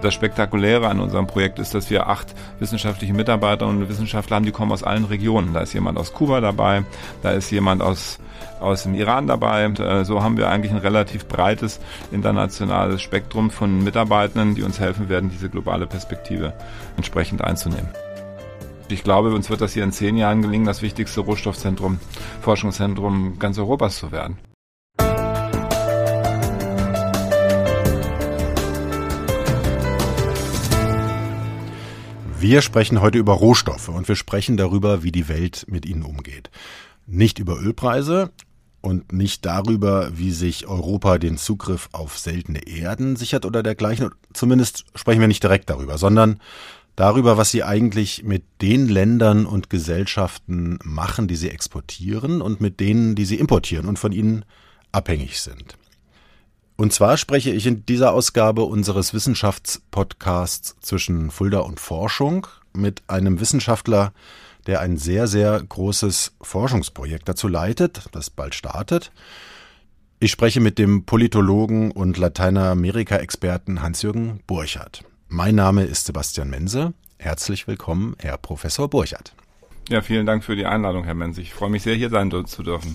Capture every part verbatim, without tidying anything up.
Das Spektakuläre an unserem Projekt ist, dass wir acht wissenschaftliche Mitarbeiterinnen und Wissenschaftler haben, die kommen aus allen Regionen. Da ist jemand aus Kuba dabei, da ist jemand aus, aus dem Iran dabei. Und, äh, so haben wir eigentlich ein relativ breites internationales Spektrum von Mitarbeitenden, die uns helfen werden, diese globale Perspektive entsprechend einzunehmen. Ich glaube, uns wird das hier in zehn Jahren gelingen, das wichtigste Rohstoffzentrum, Forschungszentrum ganz Europas zu werden. Wir sprechen heute über Rohstoffe und wir sprechen darüber, wie die Welt mit ihnen umgeht. Nicht über Ölpreise und nicht darüber, wie sich Europa den Zugriff auf seltene Erden sichert oder dergleichen. Zumindest sprechen wir nicht direkt darüber, sondern darüber, was sie eigentlich mit den Ländern und Gesellschaften machen, die sie exportieren und mit denen, die sie importieren und von ihnen abhängig sind. Und zwar spreche ich in dieser Ausgabe unseres Wissenschaftspodcasts zwischen Fulda und Forschung mit einem Wissenschaftler, der ein sehr, sehr großes Forschungsprojekt dazu leitet, das bald startet. Ich spreche mit dem Politologen und Lateinamerika-Experten Hans-Jürgen Burchard. Mein Name ist Sebastian Mense. Herzlich willkommen, Herr Professor Burchard. Ja, vielen Dank für die Einladung, Herr Mense. Ich freue mich sehr, hier sein zu dürfen.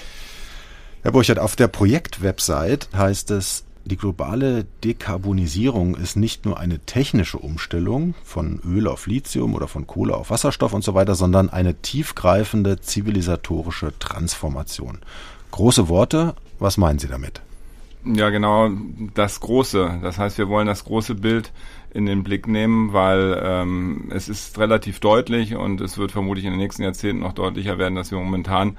Herr Burchard, auf der Projektwebsite heißt es, die globale Dekarbonisierung ist nicht nur eine technische Umstellung von Öl auf Lithium oder von Kohle auf Wasserstoff und so weiter, sondern eine tiefgreifende zivilisatorische Transformation. Große Worte, was meinen Sie damit? Ja, genau, das Große. Das heißt, wir wollen das große Bild in den Blick nehmen, weil ähm, es ist relativ deutlich und es wird vermutlich in den nächsten Jahrzehnten noch deutlicher werden, dass wir momentan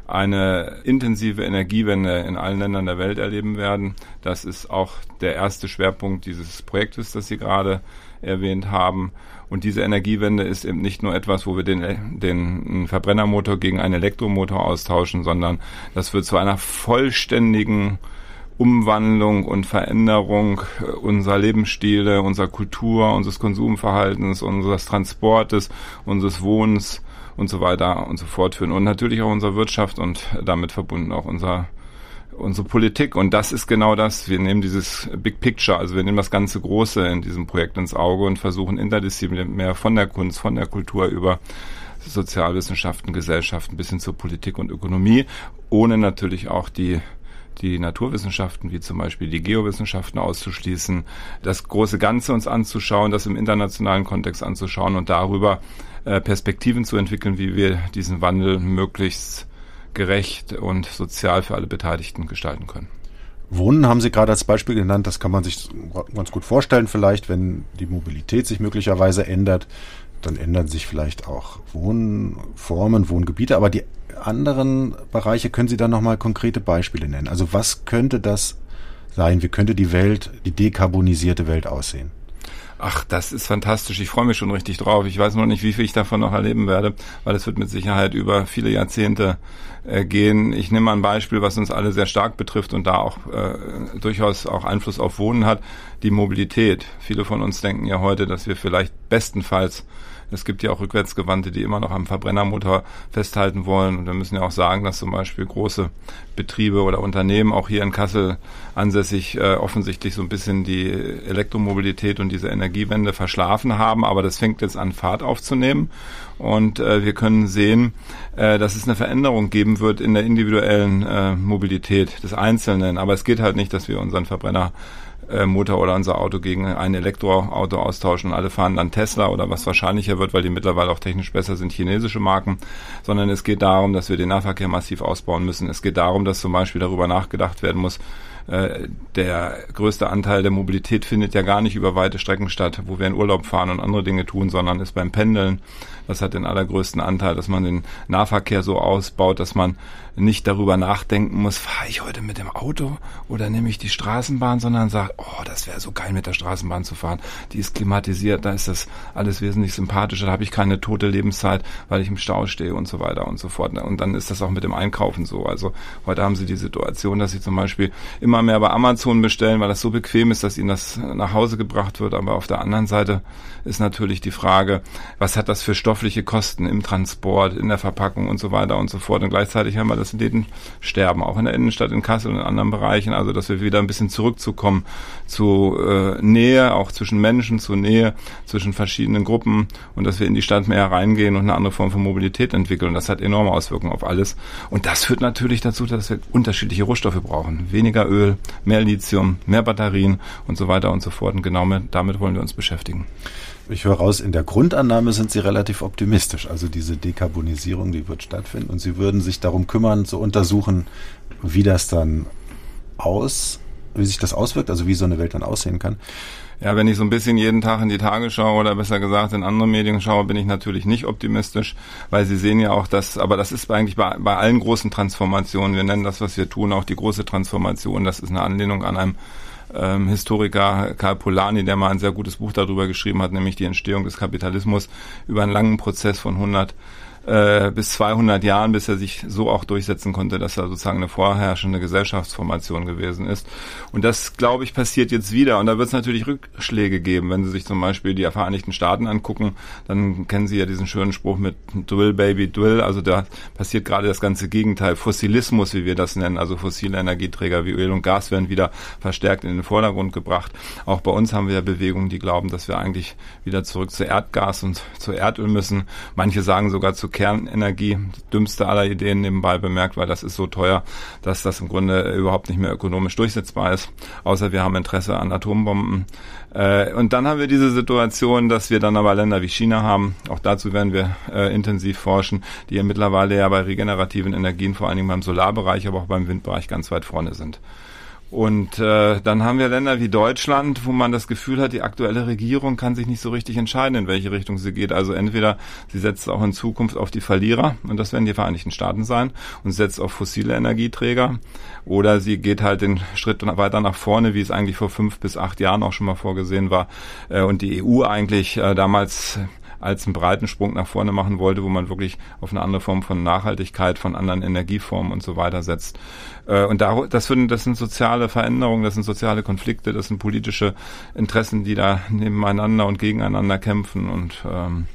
eine intensive Energiewende in allen Ländern der Welt erleben werden. Das ist auch der erste Schwerpunkt dieses Projektes, das Sie gerade erwähnt haben. Und diese Energiewende ist eben nicht nur etwas, wo wir den, den Verbrennermotor gegen einen Elektromotor austauschen, sondern das wird zu einer vollständigen Umwandlung und Veränderung unserer Lebensstile, unserer Kultur, unseres Konsumverhaltens, unseres Transportes, unseres Wohnens und so weiter und so fort führen. Und natürlich auch unsere Wirtschaft und damit verbunden auch unser, unsere Politik. Und das ist genau das. Wir nehmen dieses Big Picture, also wir nehmen das ganze Große in diesem Projekt ins Auge und versuchen interdisziplinär von der Kunst, von der Kultur über Sozialwissenschaften, Gesellschaften bis hin zur Politik und Ökonomie, ohne natürlich auch die die Naturwissenschaften, wie zum Beispiel die Geowissenschaften auszuschließen, das große Ganze uns anzuschauen, das im internationalen Kontext anzuschauen und darüber äh, Perspektiven zu entwickeln, wie wir diesen Wandel möglichst gerecht und sozial für alle Beteiligten gestalten können. Wohnen haben Sie gerade als Beispiel genannt, das kann man sich ganz gut vorstellen, vielleicht, wenn die Mobilität sich möglicherweise ändert, dann ändern sich vielleicht auch Wohnformen, Wohngebiete, aber die anderen Bereiche, können Sie da nochmal konkrete Beispiele nennen? Also was könnte das sein? Wie könnte die Welt, die dekarbonisierte Welt aussehen? Ach, das ist fantastisch. Ich freue mich schon richtig drauf. Ich weiß noch nicht, wie viel ich davon noch erleben werde, weil es wird mit Sicherheit über viele Jahrzehnte äh, gehen. Ich nehme mal ein Beispiel, was uns alle sehr stark betrifft und da auch äh, durchaus auch Einfluss auf Wohnen hat, die Mobilität. Viele von uns denken ja heute, dass wir vielleicht bestenfalls, es gibt ja auch Rückwärtsgewandte, die immer noch am Verbrennermotor festhalten wollen. Und wir müssen ja auch sagen, dass zum Beispiel große Betriebe oder Unternehmen, auch hier in Kassel ansässig, äh, offensichtlich so ein bisschen die Elektromobilität und diese Energiewende verschlafen haben. Aber das fängt jetzt an, Fahrt aufzunehmen. Und äh, wir können sehen, äh, dass es eine Veränderung geben wird in der individuellen äh, Mobilität des Einzelnen. Aber es geht halt nicht, dass wir unseren Verbrenner Motor oder unser Auto gegen ein Elektroauto austauschen und alle fahren dann Tesla oder was wahrscheinlicher wird, weil die mittlerweile auch technisch besser sind, chinesische Marken, sondern es geht darum, dass wir den Nahverkehr massiv ausbauen müssen. Es geht darum, dass zum Beispiel darüber nachgedacht werden muss, äh, der größte Anteil der Mobilität findet ja gar nicht über weite Strecken statt, wo wir in Urlaub fahren und andere Dinge tun, sondern ist beim Pendeln. Das hat den allergrößten Anteil, dass man den Nahverkehr so ausbaut, dass man nicht darüber nachdenken muss, fahre ich heute mit dem Auto oder nehme ich die Straßenbahn, sondern sagt, oh, das wäre so geil, mit der Straßenbahn zu fahren. Die ist klimatisiert, da ist das alles wesentlich sympathischer, da habe ich keine tote Lebenszeit, weil ich im Stau stehe und so weiter und so fort. Und dann ist das auch mit dem Einkaufen so. Also heute haben Sie die Situation, dass Sie zum Beispiel immer immer mehr bei Amazon bestellen, weil das so bequem ist, dass ihnen das nach Hause gebracht wird. Aber auf der anderen Seite ist natürlich die Frage, was hat das für stoffliche Kosten im Transport, in der Verpackung und so weiter und so fort. Und gleichzeitig haben wir das Lädensterben, auch in der Innenstadt, in Kassel und in anderen Bereichen. Also, dass wir wieder ein bisschen zurückzukommen zu äh, Nähe, auch zwischen Menschen, zu Nähe zwischen verschiedenen Gruppen und dass wir in die Stadt mehr reingehen und eine andere Form von Mobilität entwickeln. Und das hat enorme Auswirkungen auf alles. Und das führt natürlich dazu, dass wir unterschiedliche Rohstoffe brauchen. Weniger Öl, mehr Lithium, mehr Batterien und so weiter und so fort. Und genau mit, damit wollen wir uns beschäftigen. Ich höre raus, in der Grundannahme sind Sie relativ optimistisch. Also diese Dekarbonisierung, die wird stattfinden und Sie würden sich darum kümmern, zu untersuchen, wie das dann aus, wie sich das auswirkt, also wie so eine Welt dann aussehen kann. Ja, wenn ich so ein bisschen jeden Tag in die Tagesschau oder besser gesagt in andere Medien schaue, bin ich natürlich nicht optimistisch, weil Sie sehen ja auch, dass, aber das ist eigentlich bei, bei allen großen Transformationen, wir nennen das, was wir tun, auch die große Transformation, das ist eine Anlehnung an einem Ähm, Historiker Karl Polanyi, der mal ein sehr gutes Buch darüber geschrieben hat, nämlich die Entstehung des Kapitalismus über einen langen Prozess von hundert äh, bis zweihundert Jahren, bis er sich so auch durchsetzen konnte, dass er sozusagen eine vorherrschende Gesellschaftsformation gewesen ist. Und das, glaube ich, passiert jetzt wieder. Und da wird es natürlich Rückschläge geben. Wenn Sie sich zum Beispiel die Vereinigten Staaten angucken, dann kennen Sie ja diesen schönen Spruch mit Drill, Baby, Drill. Also da passiert gerade das ganze Gegenteil. Fossilismus, wie wir das nennen, also fossile Energieträger wie Öl und Gas werden wieder verstärkt in den Vordergrund gebracht. Auch bei uns haben wir ja Bewegungen, die glauben, dass wir eigentlich wieder zurück zu Erdgas und zu Erdöl müssen. Manche sagen sogar zu Kernenergie, dümmste aller Ideen nebenbei bemerkt, weil das ist so teuer, dass das im Grunde überhaupt nicht mehr ökonomisch durchsetzbar ist, außer wir haben Interesse an Atombomben. Äh, und dann haben wir diese Situation, dass wir dann aber Länder wie China haben, auch dazu werden wir äh, intensiv forschen, die ja mittlerweile ja bei regenerativen Energien, vor allen Dingen beim Solarbereich, aber auch beim Windbereich ganz weit vorne sind. Und äh, dann haben wir Länder wie Deutschland, wo man das Gefühl hat, die aktuelle Regierung kann sich nicht so richtig entscheiden, in welche Richtung sie geht. Also entweder sie setzt auch in Zukunft auf die Verlierer, und das werden die Vereinigten Staaten sein, und setzt auf fossile Energieträger, oder sie geht halt den Schritt weiter nach vorne, wie es eigentlich vor fünf bis acht Jahren auch schon mal vorgesehen war, äh, und die E U eigentlich äh, damals als einen breiten Sprung nach vorne machen wollte, wo man wirklich auf eine andere Form von Nachhaltigkeit, von anderen Energieformen und so weiter setzt. Und da, das, sind, das sind soziale Veränderungen, das sind soziale Konflikte, das sind politische Interessen, die da nebeneinander und gegeneinander kämpfen. Und ähm,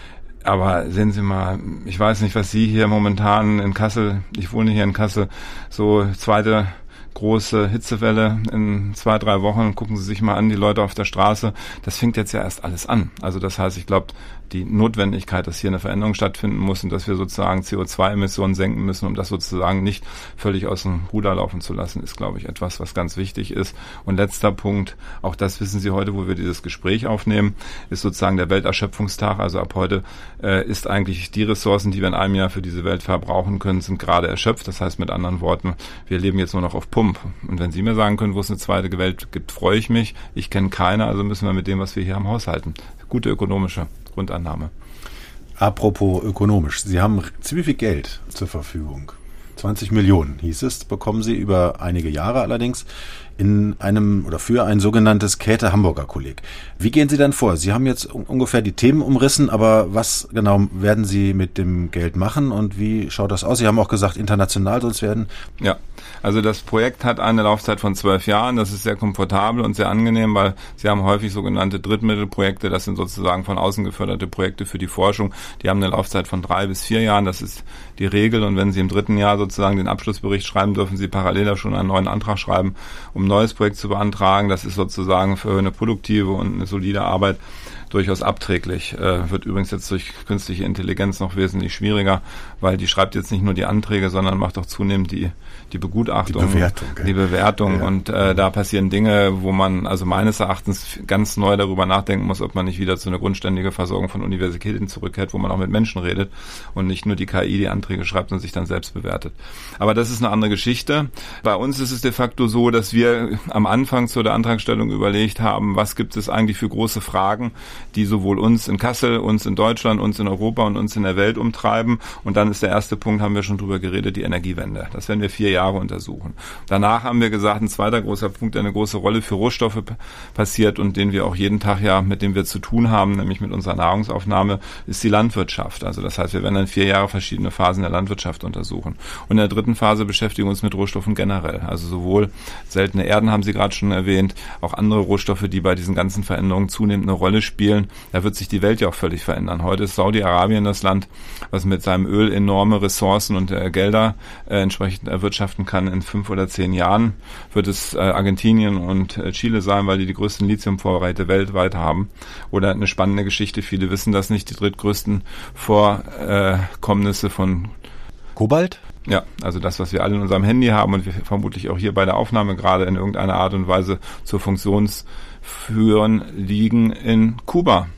aber sehen Sie mal, ich weiß nicht, was Sie hier momentan in Kassel, ich wohne hier in Kassel, so zweite große Hitzewelle in zwei, drei Wochen, gucken Sie sich mal an, die Leute auf der Straße, das fängt jetzt ja erst alles an. Also das heißt, ich glaube, die Notwendigkeit, dass hier eine Veränderung stattfinden muss und dass wir sozusagen C O zwei Emissionen senken müssen, um das sozusagen nicht völlig aus dem Ruder laufen zu lassen, ist, glaube ich, etwas, was ganz wichtig ist. Und letzter Punkt, auch das wissen Sie heute, wo wir dieses Gespräch aufnehmen, ist sozusagen der Welterschöpfungstag. Also ab heute äh, ist eigentlich die Ressourcen, die wir in einem Jahr für diese Welt verbrauchen können, sind gerade erschöpft. Das heißt mit anderen Worten, wir leben jetzt nur noch auf Pump. Und wenn Sie mir sagen können, wo es eine zweite Welt gibt, freue ich mich. Ich kenne keine, also müssen wir mit dem, was wir hier haben, haushalten. Gute ökonomische Grundannahme. Apropos ökonomisch. Sie haben ziemlich viel Geld zur Verfügung. zwanzig Millionen hieß es, bekommen Sie über einige Jahre allerdings in einem oder für ein sogenanntes Käthe-Hamburger-Kolleg. Wie gehen Sie dann vor? Sie haben jetzt ungefähr die Themen umrissen, aber was genau werden Sie mit dem Geld machen und wie schaut das aus? Sie haben auch gesagt, international soll es werden. Ja, also das Projekt hat eine Laufzeit von zwölf Jahren. Das ist sehr komfortabel und sehr angenehm, weil Sie haben häufig sogenannte Drittmittelprojekte. Das sind sozusagen von außen geförderte Projekte für die Forschung. Die haben eine Laufzeit von drei bis vier Jahren. Das ist die Regel. Und wenn Sie im dritten Jahr sozusagen den Abschlussbericht schreiben, dürfen Sie parallel da schon einen neuen Antrag schreiben, um ein neues Projekt zu beantragen. Das ist sozusagen für eine produktive und eine solide Arbeit durchaus abträglich. Äh, wird übrigens jetzt durch künstliche Intelligenz noch wesentlich schwieriger, weil die schreibt jetzt nicht nur die Anträge, sondern macht auch zunehmend die die Begutachtung, die Bewertung, die Bewertung. Ja. Und äh, da passieren Dinge, wo man also meines Erachtens ganz neu darüber nachdenken muss, ob man nicht wieder zu einer grundständigen Versorgung von Universitäten zurückkehrt, wo man auch mit Menschen redet und nicht nur die K I die Anträge schreibt und sich dann selbst bewertet. Aber das ist eine andere Geschichte. Bei uns ist es de facto so, dass wir wir am Anfang zu der Antragstellung überlegt haben, was gibt es eigentlich für große Fragen, die sowohl uns in Kassel, uns in Deutschland, uns in Europa und uns in der Welt umtreiben. Und dann ist der erste Punkt, haben wir schon drüber geredet, die Energiewende. Das werden wir vier Jahre untersuchen. Danach haben wir gesagt, ein zweiter großer Punkt, der eine große Rolle für Rohstoffe p- passiert und den wir auch jeden Tag ja, mit dem wir zu tun haben, nämlich mit unserer Nahrungsaufnahme, ist die Landwirtschaft. Also das heißt, wir werden dann vier Jahre verschiedene Phasen der Landwirtschaft untersuchen. Und in der dritten Phase beschäftigen wir uns mit Rohstoffen generell. Also sowohl seltene Erden, haben Sie gerade schon erwähnt, auch andere Rohstoffe, die bei diesen ganzen Veränderungen zunehmend eine Rolle spielen. Da wird sich die Welt ja auch völlig verändern. Heute ist Saudi-Arabien das Land, was mit seinem Öl enorme Ressourcen und äh, Gelder äh, entsprechend erwirtschaften kann. In fünf oder zehn Jahren wird es äh, Argentinien und äh, Chile sein, weil die die größten Lithiumvorräte weltweit haben. Oder eine spannende Geschichte, viele wissen das nicht, die drittgrößten Vorkommnisse von Kobalt? Ja, also das, was wir alle in unserem Handy haben und wir vermutlich auch hier bei der Aufnahme gerade in irgendeiner Art und Weise zur Funktionsführen, liegen in Kuba.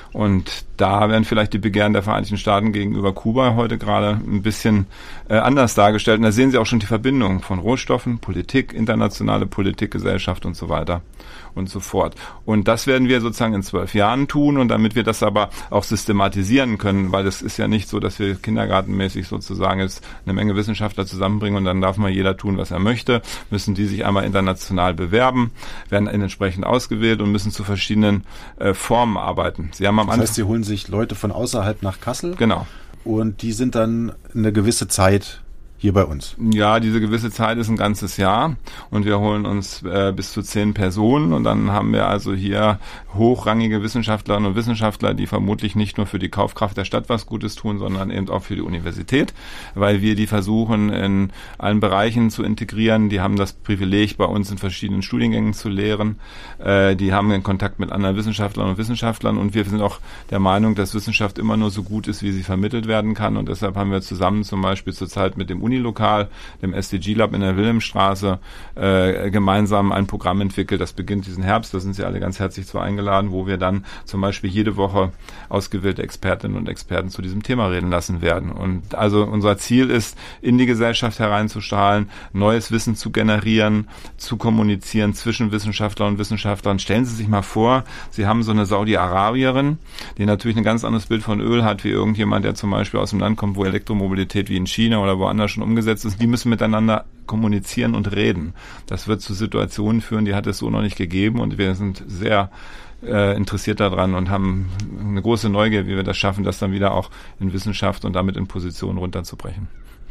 Und da werden vielleicht die Begehren der Vereinigten Staaten gegenüber Kuba heute gerade ein bisschen äh, anders dargestellt. Und da sehen Sie auch schon die Verbindung von Rohstoffen, Politik, internationale Politik, Gesellschaft und so weiter und so fort. Und das werden wir sozusagen in zwölf Jahren tun. Und damit wir das aber auch systematisieren können, weil es ist ja nicht so, dass wir kindergartenmäßig sozusagen jetzt eine Menge Wissenschaftler zusammenbringen und dann darf mal jeder tun, was er möchte, müssen die sich einmal international bewerben, werden entsprechend ausgewählt und müssen zu verschiedenen äh, Formen arbeiten. Sie haben am Das heißt, Sie holen sich Leute von außerhalb nach Kassel? Genau. Und die sind dann eine gewisse Zeit hier bei uns? Ja, diese gewisse Zeit ist ein ganzes Jahr und wir holen uns äh, bis zu zehn Personen und dann haben wir also hier hochrangige Wissenschaftlerinnen und Wissenschaftler, die vermutlich nicht nur für die Kaufkraft der Stadt was Gutes tun, sondern eben auch für die Universität, weil wir die versuchen in allen Bereichen zu integrieren. Die haben das Privileg, bei uns in verschiedenen Studiengängen zu lehren. Äh, die haben den Kontakt mit anderen Wissenschaftlern und Wissenschaftlern und wir sind auch der Meinung, dass Wissenschaft immer nur so gut ist, wie sie vermittelt werden kann und deshalb haben wir zusammen zum Beispiel zurzeit mit dem Unilokal, dem S D G-Lab in der Wilhelmstraße, äh, gemeinsam ein Programm entwickelt. Das beginnt diesen Herbst, da sind Sie alle ganz herzlich zu eingeladen, wo wir dann zum Beispiel jede Woche ausgewählte Expertinnen und Experten zu diesem Thema reden lassen werden. Und also unser Ziel ist, in die Gesellschaft hereinzustrahlen, neues Wissen zu generieren, zu kommunizieren zwischen Wissenschaftlern und Wissenschaftlern. Stellen Sie sich mal vor, Sie haben so eine Saudi-Arabierin, die natürlich ein ganz anderes Bild von Öl hat, wie irgendjemand, der zum Beispiel aus dem Land kommt, wo Elektromobilität wie in China oder woanders schon umgesetzt ist. Die müssen miteinander kommunizieren und reden. Das wird zu Situationen führen, die hat es so noch nicht gegeben und wir sind sehr äh, interessiert daran und haben eine große Neugier, wie wir das schaffen, das dann wieder auch in Wissenschaft und damit in Positionen runterzubrechen.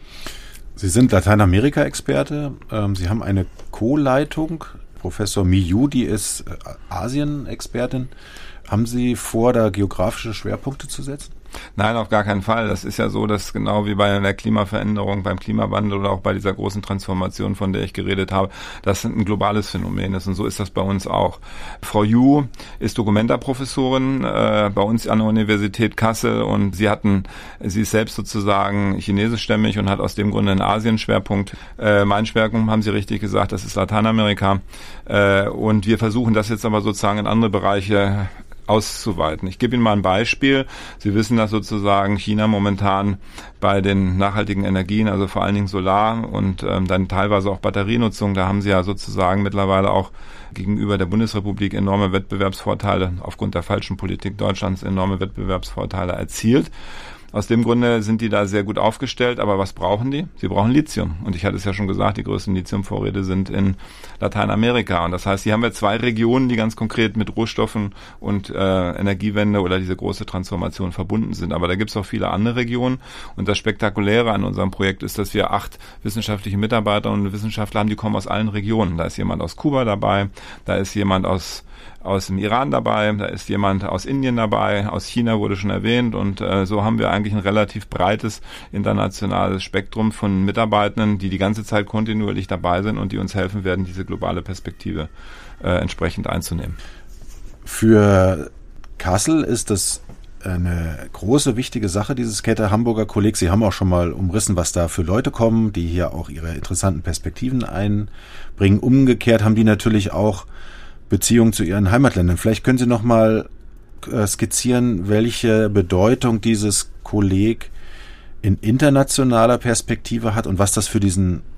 Sie sind Lateinamerika-Experte. Ähm, Sie haben eine Co-Leitung. Professor Miyu, die ist äh, Asien-Expertin. Haben Sie vor, da geografische Schwerpunkte zu setzen? Nein, auf gar keinen Fall. Das ist ja so, dass genau wie bei der Klimaveränderung, beim Klimawandel oder auch bei dieser großen Transformation, von der ich geredet habe, das ein globales Phänomen ist und so ist das bei uns auch. Frau Yu ist Documenta-Professorin äh, bei uns an der Universität Kassel und sie hatten, sie ist selbst sozusagen chinesischstämmig und hat aus dem Grunde einen Asien-Schwerpunkt. Äh, mein Schwerpunkt, haben Sie richtig gesagt, das ist Lateinamerika äh, und wir versuchen das jetzt aber sozusagen in andere Bereiche auszuweiten. Ich gebe Ihnen mal ein Beispiel. Sie wissen, dass sozusagen China momentan bei den nachhaltigen Energien, also vor allen Dingen Solar und ähm, dann teilweise auch Batterienutzung, da haben sie ja sozusagen mittlerweile auch gegenüber der Bundesrepublik enorme Wettbewerbsvorteile, aufgrund der falschen Politik Deutschlands enorme Wettbewerbsvorteile erzielt. Aus dem Grunde sind die da sehr gut aufgestellt, aber was brauchen die? Sie brauchen Lithium. Und ich hatte es ja schon gesagt, die größten Lithiumvorräte sind in Lateinamerika. Und das heißt, hier haben wir zwei Regionen, die ganz konkret mit Rohstoffen und äh, Energiewende oder diese große Transformation verbunden sind. Aber da gibt es auch viele andere Regionen. Und das Spektakuläre an unserem Projekt ist, dass wir acht wissenschaftliche Mitarbeiter und Wissenschaftler haben, die kommen aus allen Regionen. Da ist jemand aus Kuba dabei, da ist jemand aus aus dem Iran dabei, da ist jemand aus Indien dabei, aus China wurde schon erwähnt und äh, so haben wir eigentlich ein relativ breites internationales Spektrum von Mitarbeitenden, die die ganze Zeit kontinuierlich dabei sind und die uns helfen werden, diese globale Perspektive äh, entsprechend einzunehmen. Für Kassel ist das eine große, wichtige Sache, dieses Kette Hamburger Kolleg. Sie haben auch schon mal umrissen, was da für Leute kommen, die hier auch ihre interessanten Perspektiven einbringen. Umgekehrt haben die natürlich auch Beziehung zu ihren Heimatländern. Vielleicht können Sie noch mal äh, skizzieren, welche Bedeutung dieses Kolleg in internationaler Perspektive hat und was das für diesen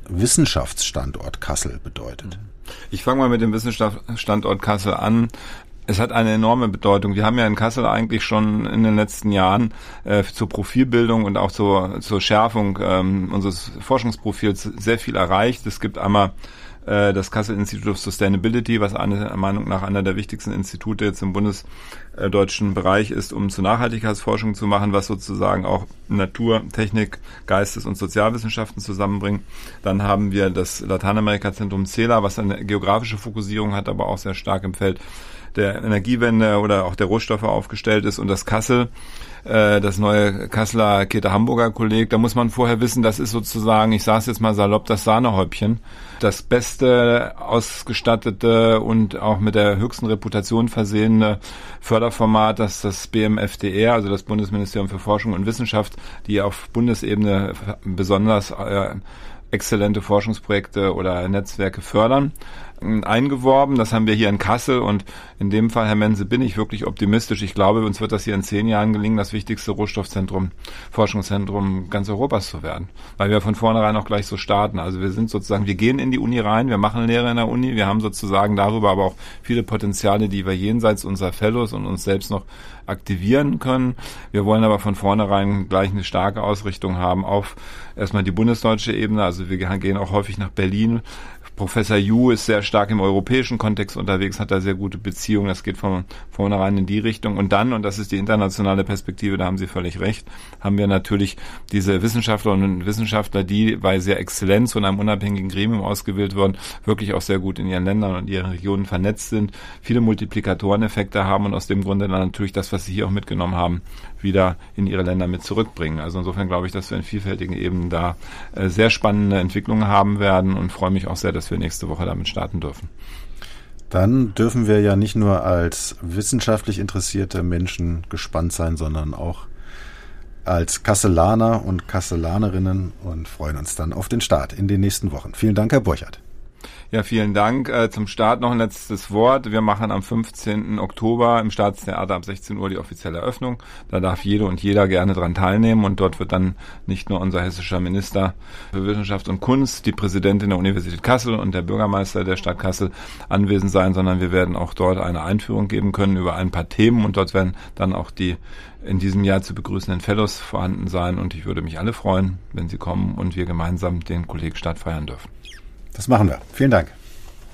Wissenschaftsstandort Kassel bedeutet? Ich fange mal mit dem Wissenschaftsstandort Kassel an. Es hat eine enorme Bedeutung. Wir haben ja in Kassel eigentlich schon in den letzten Jahren äh, zur Profilbildung und auch zur, zur Schärfung ähm, unseres Forschungsprofils sehr viel erreicht. Es gibt einmal äh, das Kassel Institute of Sustainability, was meiner Meinung nach einer der wichtigsten Institute jetzt im bundesdeutschen Bereich ist, um zur Nachhaltigkeitsforschung zu machen, was sozusagen auch Natur, Technik, Geistes- und Sozialwissenschaften zusammenbringt. Dann haben wir das Lateinamerika-Zentrum CELA, was eine geografische Fokussierung hat, aber auch sehr stark im Feld der Energiewende oder auch der Rohstoffe aufgestellt ist, und das Kassel, äh, das neue Kasseler Käthe-Hamburger Kolleg, da muss man vorher wissen, das ist sozusagen, ich sage es jetzt mal salopp, das Sahnehäubchen, das beste, ausgestattete und auch mit der höchsten Reputation versehene Förderformat, das das B M F D R, also das Bundesministerium für Forschung und Wissenschaft, die auf Bundesebene besonders äh, exzellente Forschungsprojekte oder Netzwerke fördern, eingeworben. Das haben wir hier in Kassel, und in dem Fall, Herr Mense, bin ich wirklich optimistisch. Ich glaube, uns wird das hier in zehn Jahren gelingen, das wichtigste Rohstoffzentrum, Forschungszentrum ganz Europas zu werden, weil wir von vornherein auch gleich so starten. Also wir sind sozusagen, wir gehen in die Uni rein, wir machen Lehre in der Uni, wir haben sozusagen darüber aber auch viele Potenziale, die wir jenseits unserer Fellows und uns selbst noch aktivieren können. Wir wollen aber von vornherein gleich eine starke Ausrichtung haben auf erstmal die bundesdeutsche Ebene. Also wir gehen auch häufig nach Berlin. Professor Yu ist sehr stark im europäischen Kontext unterwegs, hat da sehr gute Beziehungen. Das geht von vornherein in die Richtung. Und dann, und das ist die internationale Perspektive, da haben Sie völlig recht, haben wir natürlich diese Wissenschaftlerinnen und Wissenschaftler, die bei sehr Exzellenz von einem unabhängigen Gremium ausgewählt wurden, wirklich auch sehr gut in ihren Ländern und ihren Regionen vernetzt sind, viele Multiplikatoreneffekte haben und aus dem Grunde dann natürlich das, was Sie hier auch mitgenommen haben, wieder in ihre Länder mit zurückbringen. Also insofern glaube ich, dass wir in vielfältigen Ebenen da äh, sehr spannende Entwicklungen haben werden, und freue mich auch sehr, dass wir nächste Woche damit starten dürfen. Dann dürfen wir ja nicht nur als wissenschaftlich interessierte Menschen gespannt sein, sondern auch als Kasselaner und Kasselanerinnen, und freuen uns dann auf den Start in den nächsten Wochen. Vielen Dank, Herr Burchardt. Ja, vielen Dank. Äh, zum Start noch ein letztes Wort. Wir machen am fünfzehnten Oktober im Staatstheater ab sechzehn Uhr die offizielle Eröffnung. Da darf jede und jeder gerne dran teilnehmen, und dort wird dann nicht nur unser hessischer Minister für Wissenschaft und Kunst, die Präsidentin der Universität Kassel und der Bürgermeister der Stadt Kassel anwesend sein, sondern wir werden auch dort eine Einführung geben können über ein paar Themen, und dort werden dann auch die in diesem Jahr zu begrüßenden Fellows vorhanden sein, und ich würde mich alle freuen, wenn Sie kommen und wir gemeinsam den Kollegstart feiern dürfen. Das machen wir. Vielen Dank.